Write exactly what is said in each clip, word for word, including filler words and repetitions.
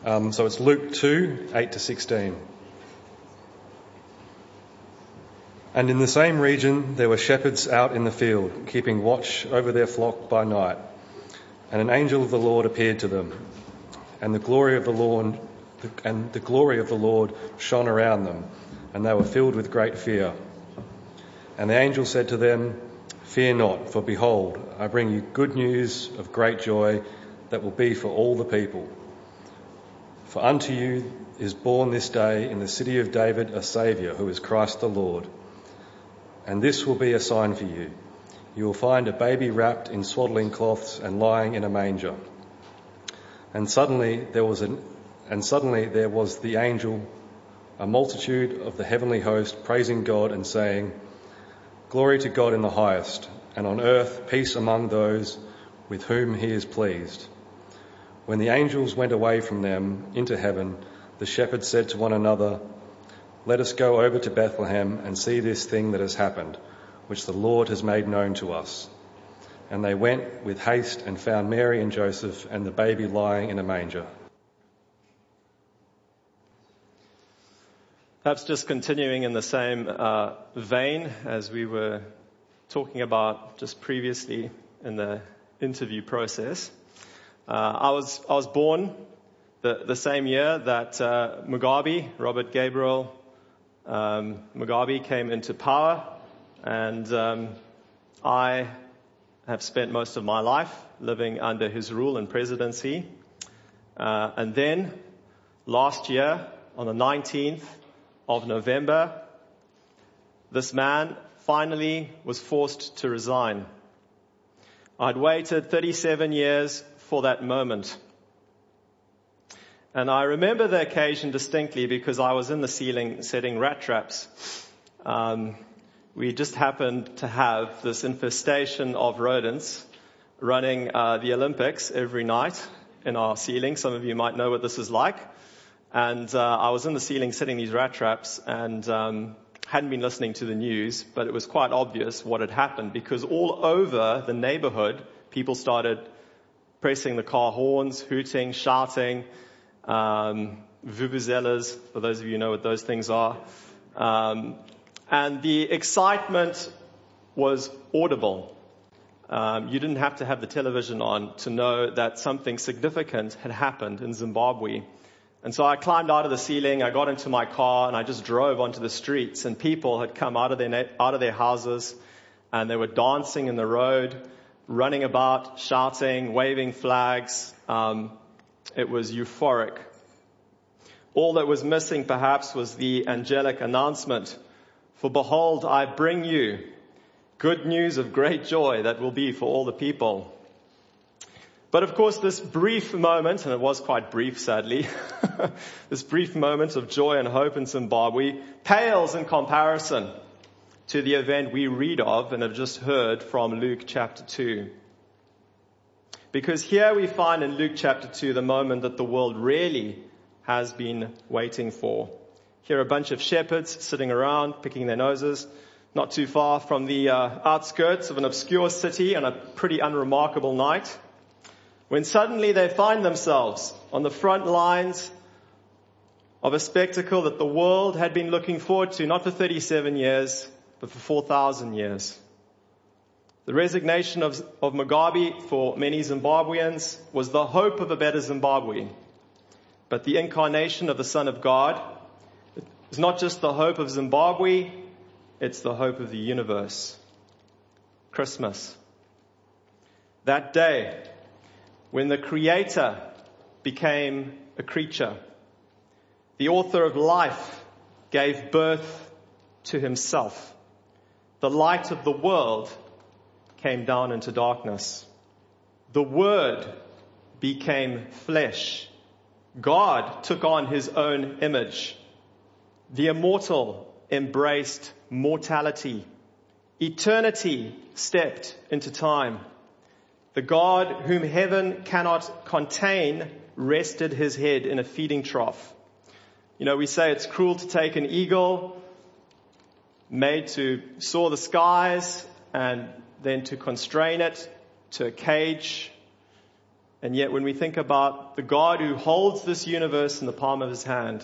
Um, so it's Luke two, eight to sixteen. And in the same region there were shepherds out in the field, keeping watch over their flock by night. And an angel of the Lord appeared to them, and the glory of the Lord and the glory of the Lord shone around them, and they were filled with great fear. And the angel said to them, "Fear not, for behold, I bring you good news of great joy that will be for all the people. For unto you is born this day in the city of David a Saviour, who is Christ the Lord. And this will be a sign for you. You will find a baby wrapped in swaddling cloths and lying in a manger." And suddenly there was an, and suddenly there was the angel, a multitude of the heavenly host, praising God and saying, "Glory to God in the highest, and on earth peace among those with whom he is pleased." When the angels went away from them into heaven, the shepherds said to one another, "Let us go over to Bethlehem and see this thing that has happened, which the Lord has made known to us." And they went with haste and found Mary and Joseph and the baby lying in a manger. Perhaps just continuing in the same uh, vein as we were talking about just previously in the interview process. Uh, I was I was born the, the same year that uh, Mugabe, Robert Gabriel um, Mugabe came into power, and um, I have spent most of my life living under his rule and presidency. Uh, and then last year, on the nineteenth of November, this man finally was forced to resign. I'd waited thirty-seven years for that moment. And I remember the occasion distinctly because I was in the ceiling setting rat traps. Um, we just happened to have this infestation of rodents running uh, the Olympics every night in our ceiling. Some of you might know what this is like. And uh, I was in the ceiling setting these rat traps and um, hadn't been listening to the news, but it was quite obvious what had happened because all over the neighborhood, people started pressing the car horns, hooting, shouting, um, vuvuzelas, for those of you who know what those things are. Um, and the excitement was audible. Um, you didn't have to have the television on to know that something significant had happened in Zimbabwe. And so I climbed out of the ceiling, I got into my car, and I just drove onto the streets. And people had come out of their na- out of their houses, and they were dancing in the road, running about, shouting, waving flags. Um, it was euphoric. All that was missing, perhaps, was the angelic announcement, "For behold, I bring you good news of great joy that will be for all the people." But of course, this brief moment, and it was quite brief, sadly, this brief moment of joy and hope in Zimbabwe pales in comparison to the event we read of and have just heard from Luke chapter two. Because here we find in Luke chapter two the moment that the world really has been waiting for. Here are a bunch of shepherds sitting around, picking their noses, not too far from the uh, outskirts of an obscure city on a pretty unremarkable night, when suddenly they find themselves on the front lines of a spectacle that the world had been looking forward to, not for thirty-seven years, but for four thousand years. The resignation of, of Mugabe for many Zimbabweans was the hope of a better Zimbabwe. But the incarnation of the Son of God is not just the hope of Zimbabwe, it's the hope of the universe. Christmas. That day, when the Creator became a creature, the author of life gave birth to himself. The light of the world came down into darkness. The Word became flesh. God took on his own image. The immortal embraced mortality. Eternity stepped into time. The God whom heaven cannot contain rested his head in a feeding trough. You know, we say it's cruel to take an eagle made to soar the skies and then to constrain it to a cage And yet when we think about the God who holds this universe in the palm of his hand,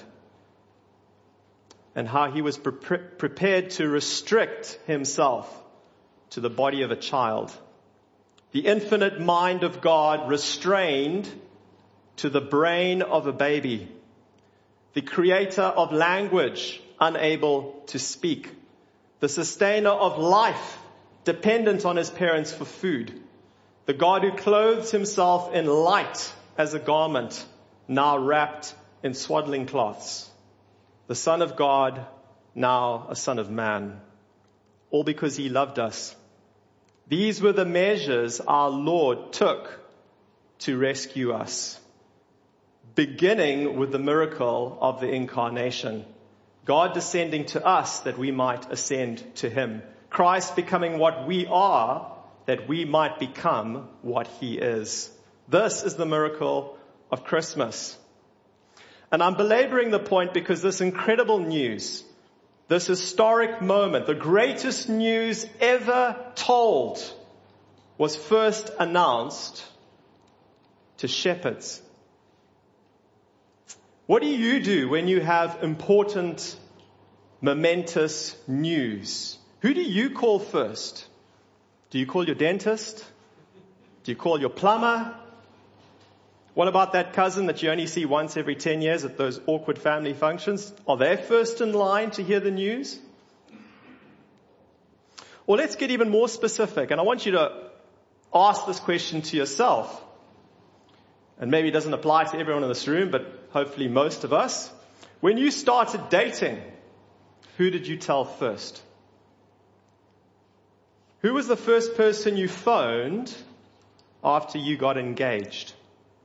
and how he was pre- prepared to restrict himself to the body of a child, the infinite mind of God restrained to the brain of a baby, the creator of language unable to speak, the sustainer of life dependent on his parents for food, the God who clothes himself in light as a garment, now wrapped in swaddling cloths, the Son of God, now a Son of Man, all because he loved us. These were the measures our Lord took to rescue us, beginning with the miracle of the incarnation, God descending to us that we might ascend to him, Christ becoming what we are that we might become what he is. This is the miracle of Christmas. And I'm belaboring the point because this incredible news, this historic moment, the greatest news ever told, was first announced to shepherds. What do you do when you have important, momentous news? Who do you call first? Do you call your dentist? Do you call your plumber? What about that cousin that you only see once every ten years at those awkward family functions? Are they first in line to hear the news? Well, let's get even more specific. And I want you to ask this question to yourself. And maybe it doesn't apply to everyone in this room, but hopefully most of us. When you started dating, who did you tell first? Who was the first person you phoned after you got engaged?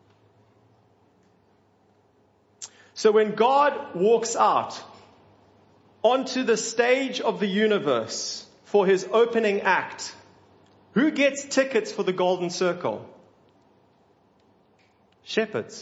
So when God walks out onto the stage of the universe for his opening act, who gets tickets for the golden circle? Shepherds.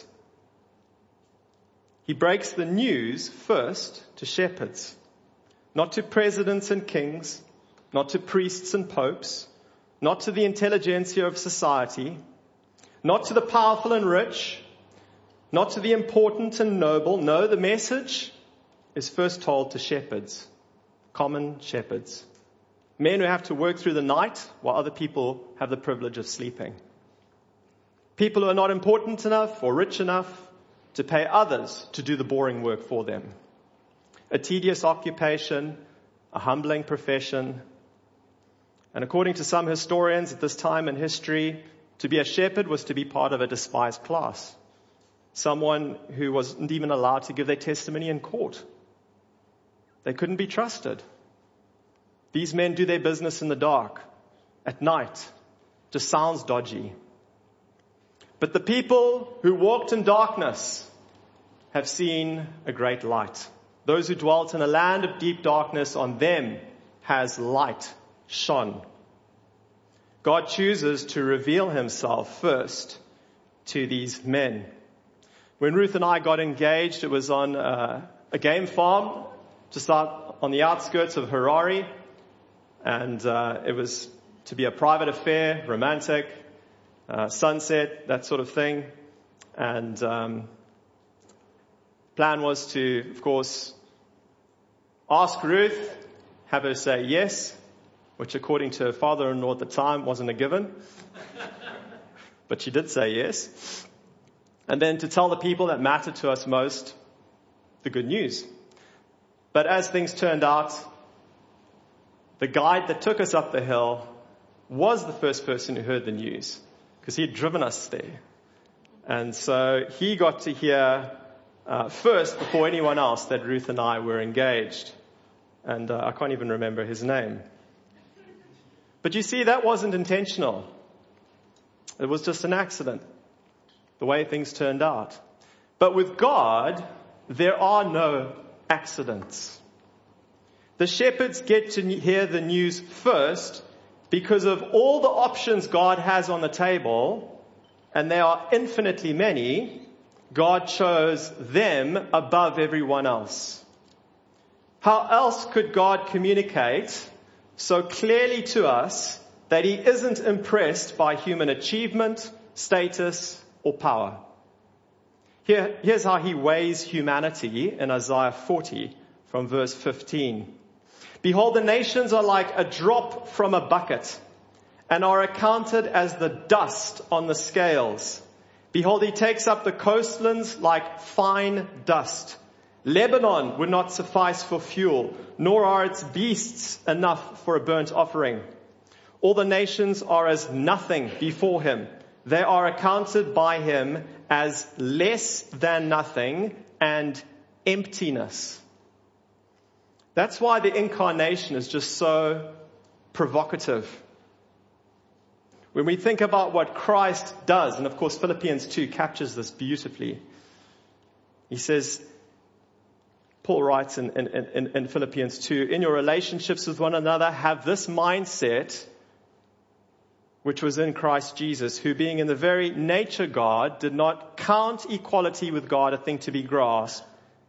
He breaks the news first to shepherds, not to presidents and kings, not to priests and popes, not to the intelligentsia of society, not to the powerful and rich, not to the important and noble. No, the message is first told to shepherds, common shepherds, men who have to work through the night while other people have the privilege of sleeping. People who are not important enough or rich enough to pay others to do the boring work for them. A tedious occupation, a humbling profession. And according to some historians at this time in history, to be a shepherd was to be part of a despised class. Someone who wasn't even allowed to give their testimony in court. They couldn't be trusted. These men do their business in the dark, at night. Just sounds dodgy. But the people who walked in darkness have seen a great light. Those who dwelt in a land of deep darkness, on them has light shone. God chooses to reveal himself first to these men. When Ruth and I got engaged, it was on uh, a game farm just out on the outskirts of Harare. And uh, it was to be a private affair, romantic, uh, sunset, that sort of thing. And um, plan was to, of course, ask Ruth, have her say yes, which according to her father-in-law at the time wasn't a given. But she did say yes. And then to tell the people that mattered to us most the good news. But as things turned out, the guide that took us up the hill was the first person who heard the news, because he had driven us there. And so he got to hear uh, first, before anyone else, that Ruth and I were engaged. And uh, I can't even remember his name. But you see, that wasn't intentional. It was just an accident, the way things turned out. But with God, there are no accidents. The shepherds get to hear the news first because of all the options God has on the table, and they are infinitely many. God chose them above everyone else. How else could God communicate so clearly to us that he isn't impressed by human achievement, status, or power. Here, here's how he weighs humanity in Isaiah forty from verse fifteen. Behold, the nations are like a drop from a bucket and are accounted as the dust on the scales. Behold, he takes up the coastlands like fine dust. Lebanon would not suffice for fuel, nor are its beasts enough for a burnt offering. All the nations are as nothing before him. They are accounted by him as less than nothing and emptiness. That's why the incarnation is just so provocative. When we think about what Christ does, and of course Philippians two captures this beautifully. He says, Paul writes in, in, in, in Philippians two, in your relationships with one another, have this mindset which was in Christ Jesus, who being in the very nature God, did not count equality with God a thing to be grasped,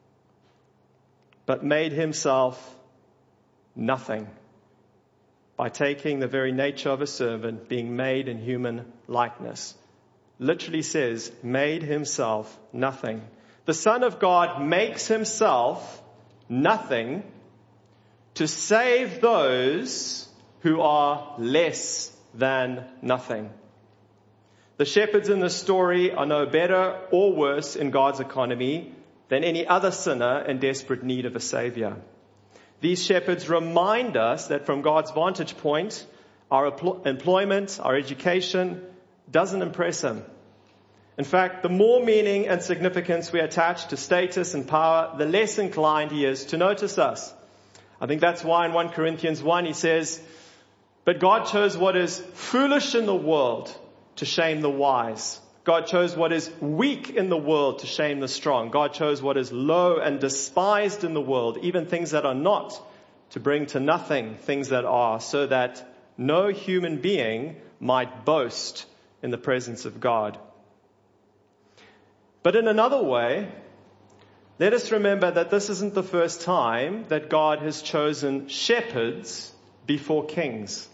but made himself nothing by taking the very nature of a servant, being made in human likeness. Literally says, made himself nothing. The Son of God makes himself nothing to save those who are less than nothing. The shepherds in this story are no better or worse in God's economy than any other sinner in desperate need of a savior. These shepherds remind us that from God's vantage point, our employment, our education doesn't impress him. In fact, the more meaning and significance we attach to status and power, the less inclined he is to notice us. I think that's why in First Corinthians one he says, but God chose what is foolish in the world to shame the wise. God chose what is weak in the world to shame the strong. God chose what is low and despised in the world, even things that are not, to bring to nothing things that are, so that no human being might boast in the presence of God. But in another way, let us remember that this isn't the first time that God has chosen shepherds before kings.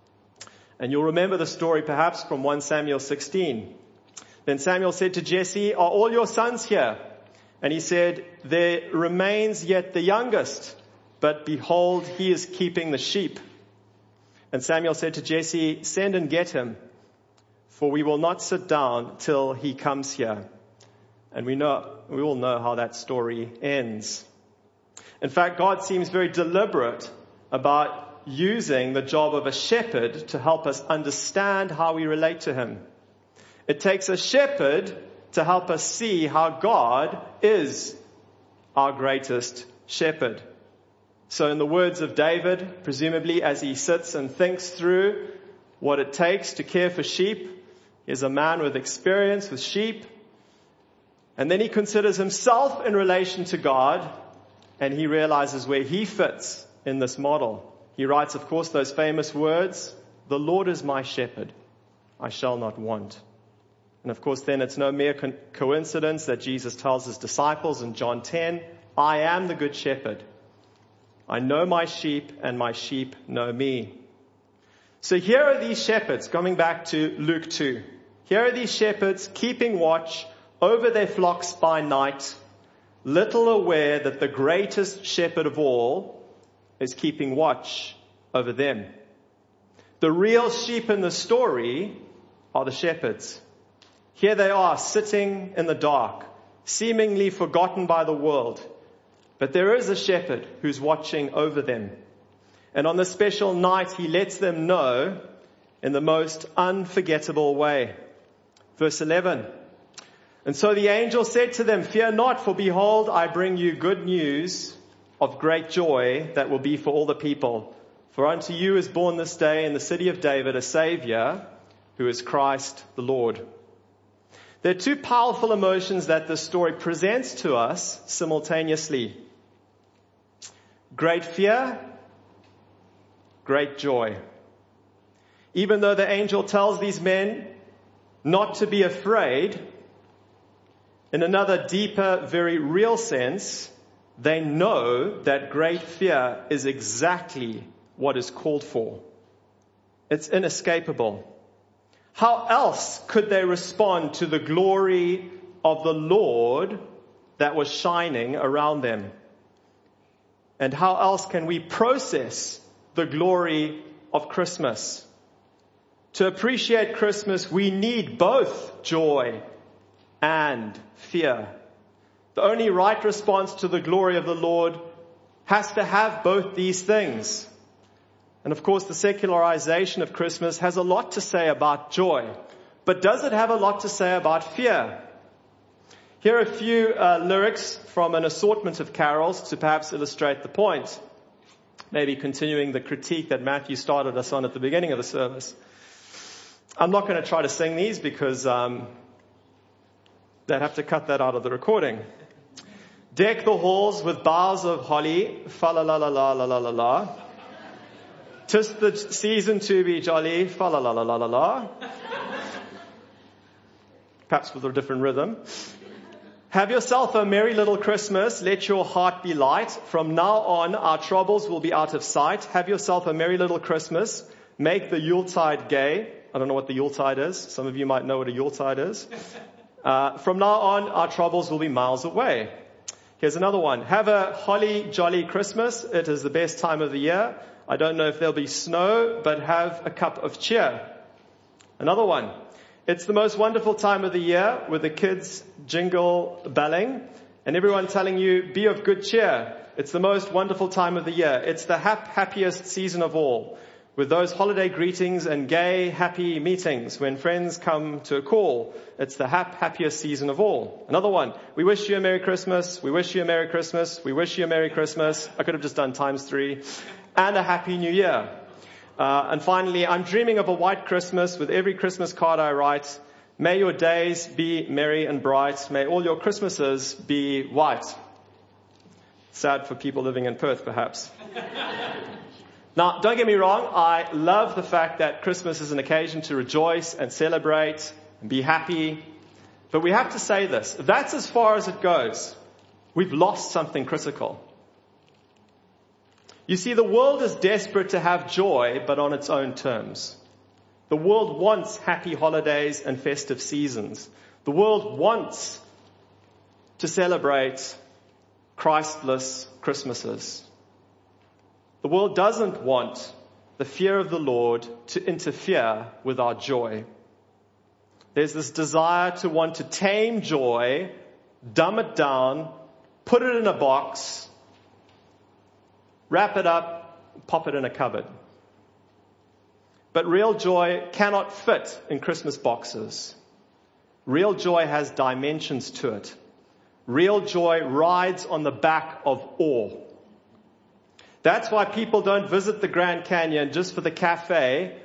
And you'll remember the story perhaps from First Samuel sixteen. Then Samuel said to Jesse, are all your sons here? And he said, there remains yet the youngest, but behold, he is keeping the sheep. And Samuel said to Jesse, send and get him, for we will not sit down till he comes here. And we know, we all know how that story ends. In fact, God seems very deliberate about using the job of a shepherd to help us understand how we relate to him. It takes a shepherd to help us see how God is our greatest shepherd. So in the words of David, presumably as he sits and thinks through what it takes to care for sheep, he's a man with experience with sheep. And then he considers himself in relation to God, and he realizes where he fits in this model. He writes, of course, those famous words, the Lord is my shepherd, I shall not want. And of course, then it's no mere co- coincidence that Jesus tells his disciples in John ten, I am the good shepherd. I know my sheep and my sheep know me. So here are these shepherds, coming back to Luke two. Here are these shepherds keeping watch over their flocks by night, little aware that the greatest shepherd of all is keeping watch over them. The real sheep in the story are the shepherds. Here they are sitting in the dark, seemingly forgotten by the world. But there is a shepherd who's watching over them. And on this special night, he lets them know in the most unforgettable way. Verse eleven. And so the angel said to them, fear not, for behold, I bring you good news of great joy that will be for all the people. For unto you is born this day in the city of David a Savior, who is Christ the Lord. There are two powerful emotions that this story presents to us simultaneously. Great fear, great joy. Even though the angel tells these men not to be afraid, in another deeper, very real sense, they know that great fear is exactly what is called for. It's inescapable. How else could they respond to the glory of the Lord that was shining around them? And how else can we process the glory of Christmas? To appreciate Christmas, we need both joy and fear. The only right response to the glory of the Lord has to have both these things. And of course, the secularization of Christmas has a lot to say about joy. But does it have a lot to say about fear? Here are a few uh, lyrics from an assortment of carols to perhaps illustrate the point. Maybe continuing the critique that Matthew started us on at the beginning of the service. I'm not going to try to sing these because um, they'd have to cut that out of the recording. Deck the halls with boughs of holly, fa la la la la la la la la. 'Tis the season to be jolly, fa la la la la la la. Perhaps with a different rhythm. Have yourself a merry little Christmas. Let your heart be light. From now on, our troubles will be out of sight. Have yourself a merry little Christmas. Make the Yuletide gay. I don't know what the Yuletide is. Some of you might know what a Yuletide is. Uh, from now on, our troubles will be miles away. Here's another one. Have a holly jolly Christmas. It is the best time of the year. I don't know if there'll be snow, but have a cup of cheer. Another one. It's the most wonderful time of the year with the kids jingle belling and everyone telling you, be of good cheer. It's the most wonderful time of the year. It's the hap- happiest season of all. With those holiday greetings and gay, happy meetings when friends come to a call. It's the hap- happiest season of all. Another one. We wish you a Merry Christmas. We wish you a Merry Christmas. We wish you a Merry Christmas. I could have just done times three. And a Happy New Year. Uh, and finally, I'm dreaming of a white Christmas with every Christmas card I write. May your days be merry and bright. May all your Christmases be white. Sad for people living in Perth, perhaps. Now, don't get me wrong. I love the fact that Christmas is an occasion to rejoice and celebrate and be happy. But we have to say this. That's as far as it goes. We've lost something critical. You see, the world is desperate to have joy, but on its own terms. The world wants happy holidays and festive seasons. The world wants to celebrate Christless Christmases. The world doesn't want the fear of the Lord to interfere with our joy. There's this desire to want to tame joy, dumb it down, put it in a box, wrap it up, pop it in a cupboard. But real joy cannot fit in Christmas boxes. Real joy has dimensions to it. Real joy rides on the back of awe. That's why people don't visit the Grand Canyon just for the cafe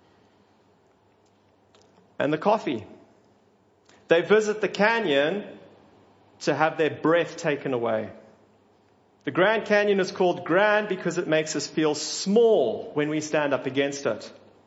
and the coffee. They visit the canyon to have their breath taken away. The Grand Canyon is called grand because it makes us feel small when we stand up against it.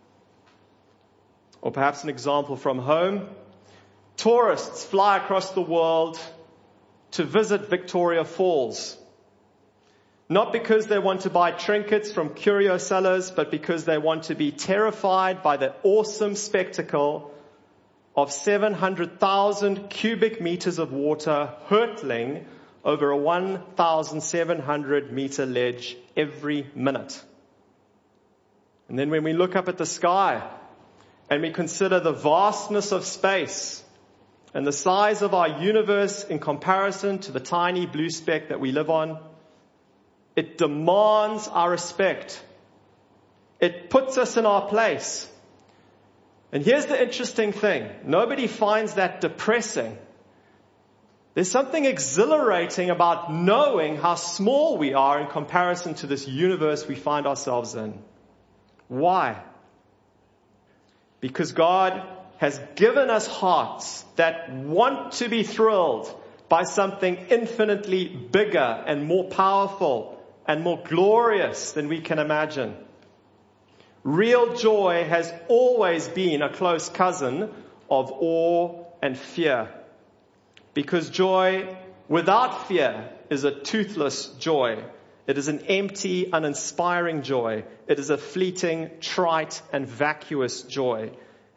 Or perhaps an example from home. Tourists fly across the world to visit Victoria Falls. Not because they want to buy trinkets from curio sellers, but because they want to be terrified by the awesome spectacle of seven hundred thousand cubic meters of water hurtling over a one thousand seven hundred meter ledge every minute. And then when we look up at the sky and we consider the vastness of space and the size of our universe in comparison to the tiny blue speck that we live on, it demands our respect. It puts us in our place. And here's the interesting thing. Nobody finds that depressing. There's something exhilarating about knowing how small we are in comparison to this universe we find ourselves in. Why? Because God has given us hearts that want to be thrilled by something infinitely bigger and more powerful and more glorious than we can imagine. Real joy has always been a close cousin of awe and fear. Because joy without fear is a toothless joy. It is an empty, uninspiring joy. It is a fleeting, trite, and vacuous joy.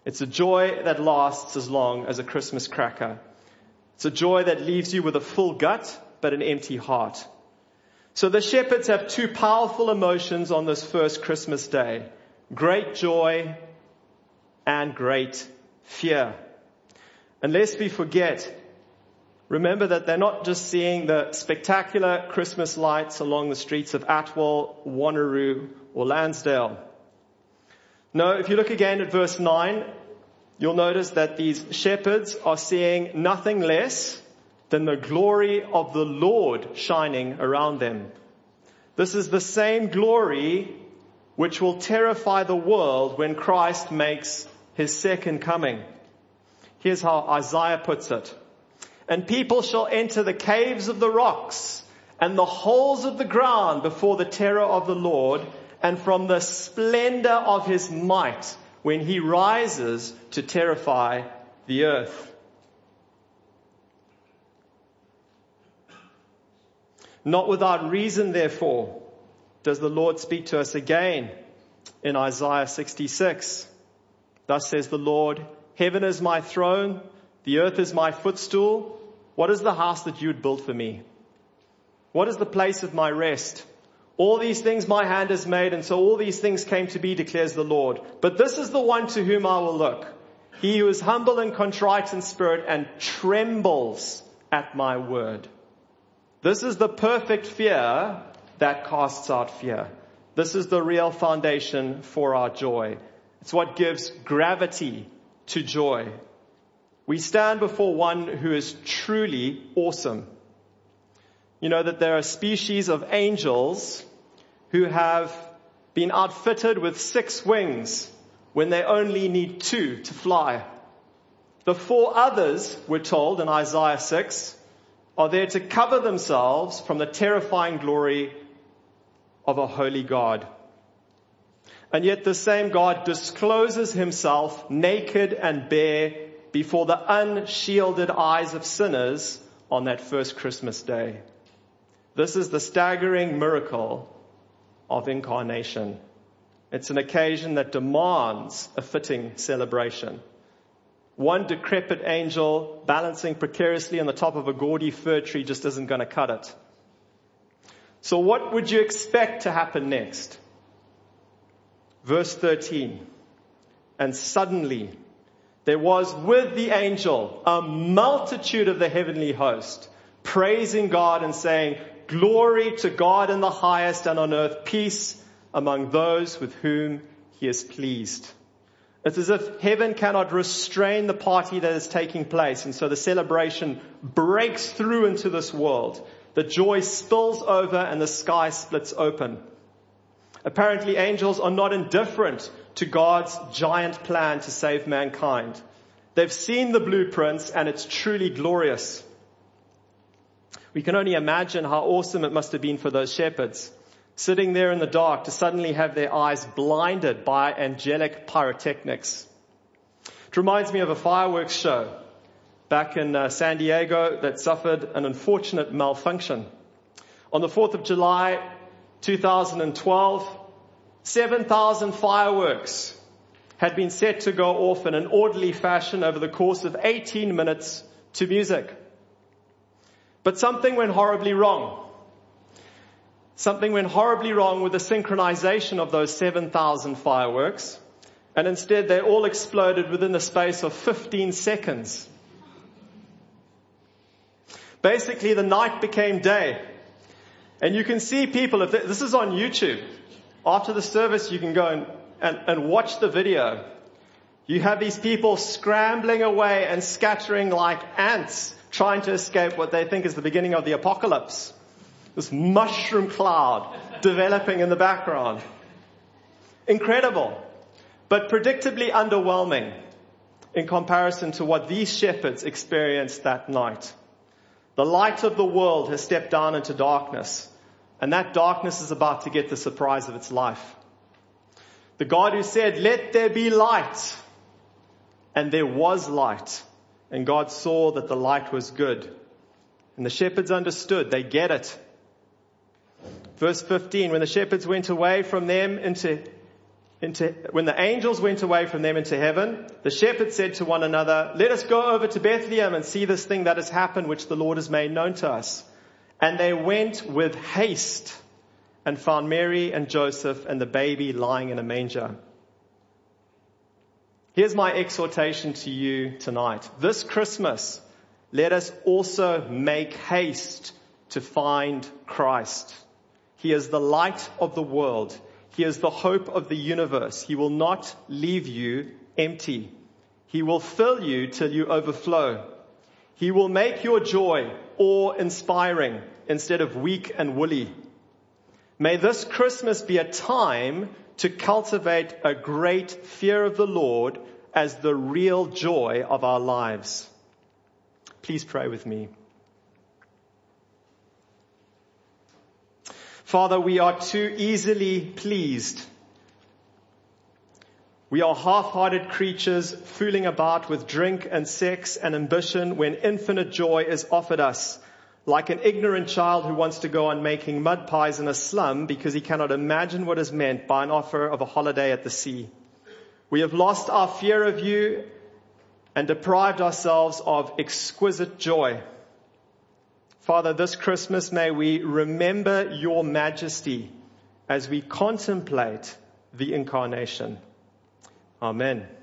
It's a joy that lasts as long as a Christmas cracker. It's a joy that leaves you with a full gut, but an empty heart. So the shepherds have two powerful emotions on this first Christmas day: great joy and great fear. And lest we forget, remember that they're not just seeing the spectacular Christmas lights along the streets of Atwell, Wanneroo, or Lansdale. No, if you look again at verse nine, you'll notice that these shepherds are seeing nothing less than the glory of the Lord shining around them. This is the same glory which will terrify the world when Christ makes his second coming. Here's how Isaiah puts it. And people shall enter the caves of the rocks and the holes of the ground before the terror of the Lord and from the splendor of his might when he rises to terrify the earth. Not without reason, therefore, does the Lord speak to us again in Isaiah sixty-six. Thus says the Lord, heaven is my throne, the earth is my footstool. What is the house that you would build for me? What is the place of my rest? All these things my hand has made, and so all these things came to be, declares the Lord. But this is the one to whom I will look, he who is humble and contrite in spirit and trembles at my word. This is the perfect fear that casts out fear. This is the real foundation for our joy. It's what gives gravity to joy. We stand before one who is truly awesome. You know that there are species of angels who have been outfitted with six wings when they only need two to fly. The four others, we're told in Isaiah six, are there to cover themselves from the terrifying glory of a holy God. And yet the same God discloses himself naked and bare before the unshielded eyes of sinners on that first Christmas day. This is the staggering miracle of incarnation. It's an occasion that demands a fitting celebration. One decrepit angel balancing precariously on the top of a gaudy fir tree just isn't going to cut it. So what would you expect to happen next? Verse thirteen. And suddenly there was with the angel a multitude of the heavenly host, praising God and saying, glory to God in the highest, and on earth peace among those with whom he is pleased. It's as if heaven cannot restrain the party that is taking place, and so the celebration breaks through into this world. The joy spills over and the sky splits open. Apparently, angels are not indifferent to God's giant plan to save mankind. They've seen the blueprints, and it's truly glorious. We can only imagine how awesome it must have been for those shepherds, sitting there in the dark, to suddenly have their eyes blinded by angelic pyrotechnics. It reminds me of a fireworks show back in uh, San Diego that suffered an unfortunate malfunction. On the fourth of July, two thousand twelve, seven thousand fireworks had been set to go off in an orderly fashion over the course of eighteen minutes to music. But something went horribly wrong. Something went horribly wrong with the synchronization of those seven thousand fireworks, and instead they all exploded within the space of fifteen seconds. Basically, the night became day. And you can see people, if this is on YouTube, after the service you can go and, and, and watch the video. You have these people scrambling away and scattering like ants, trying to escape what they think is the beginning of the apocalypse. This mushroom cloud developing in the background. Incredible, but predictably underwhelming in comparison to what these shepherds experienced that night. The light of the world has stepped down into darkness, and that darkness is about to get the surprise of its life. The God who said, let there be light, and there was light, and God saw that the light was good. And the shepherds understood, they get it. Verse fifteen, when the shepherds went away from them into into, when the angels went away from them into heaven, the shepherds said to one another, let us go over to Bethlehem and see this thing that has happened, which the Lord has made known to us. And they went with haste and found Mary and Joseph and the baby lying in a manger. Here's my exhortation to you tonight. This Christmas, let us also make haste to find Christ. He is the light of the world. He is the hope of the universe. He will not leave you empty. He will fill you till you overflow. He will make your joy awe-inspiring instead of weak and woolly. May this Christmas be a time to cultivate a great fear of the Lord as the real joy of our lives. Please pray with me. Father, we are too easily pleased. We are half-hearted creatures fooling about with drink and sex and ambition when infinite joy is offered us, like an ignorant child who wants to go on making mud pies in a slum because he cannot imagine what is meant by an offer of a holiday at the sea. We have lost our fear of you and deprived ourselves of exquisite joy. Father, this Christmas may we remember your majesty as we contemplate the incarnation. Amen.